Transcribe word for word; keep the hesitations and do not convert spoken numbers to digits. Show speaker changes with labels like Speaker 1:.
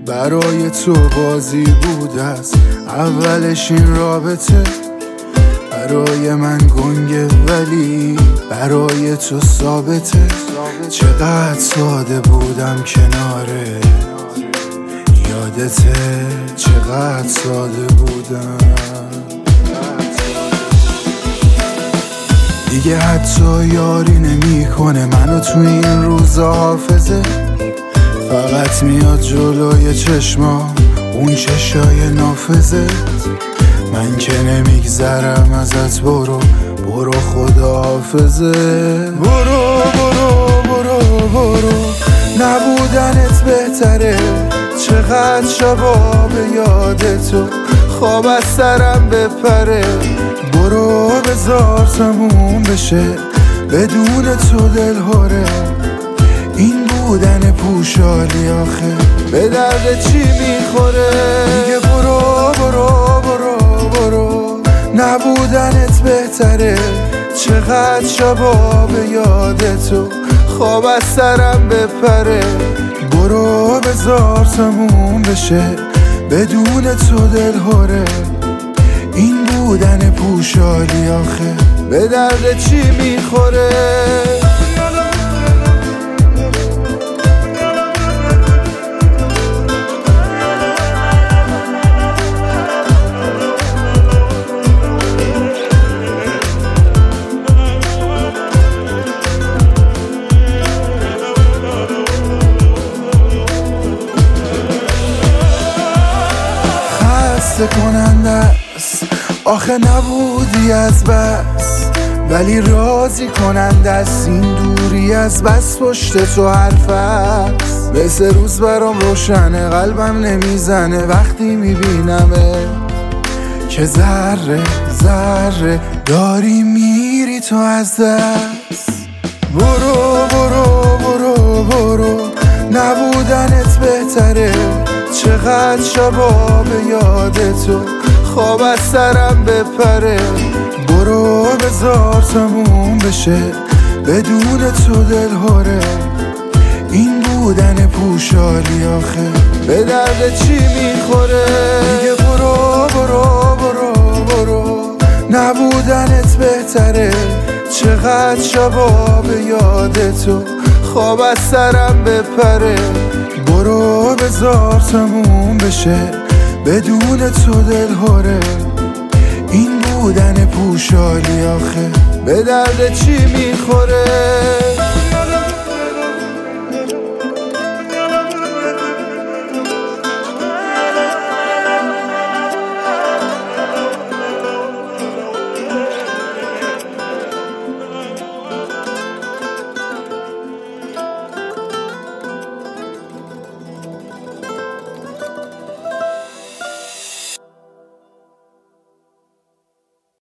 Speaker 1: برای تو بازی بود از اولش این رابطه، برای من گنگه ولی برای تو ثابته. چقدر ساده بودم کناره، یادته چقدر ساده بودم. دیگه حتی یاری نمی کنه منو تو این روزا حافظه، فقط میاد جلوی چشمام اون چشای نافذه. من که نمیگذرم ازت، برو برو خدا حافظه. برو برو برو برو، نبودنت بهتره. چقدر شبا به یاد تو خواب از سرم بپره. برو بذار تموم بشه بدون تو دلهوره. این بودن پوشالی آخه به درد چی میخوره؟ دیگه برو برو برو برو، نبودنت بهتره. چقدر شبا به یاد تو خواب از سرم بپره. برو بذار تموم بشه بدون تو دلهوره. این بودن پوشالی آخه به درد چی میخوره؟ کننده است آخه نبودی از بس، ولی راضی کننده است این دوری از بس. پشت تو حرف است مثل روز برام روشنه، قلبم نمیزنه وقتی میبینمه که ذره ذره داری میری تو از دست. برو برو برو برو، نبودنت بهتره. چقدر شبا به یاد تو خواب از سرم بپره. برو بذار تموم بشه بدون تو دلهوره. این بودن پوشالی آخه به درد چی میخوره؟ دیگه برو برو برو برو، نبودنت بهتره. چقدر شبا به یاد تو خواب از سرم بپره. برو بذار تموم بشه بدون تو دلهوره. این بودن پوشالی آخه به درد چی میخوره؟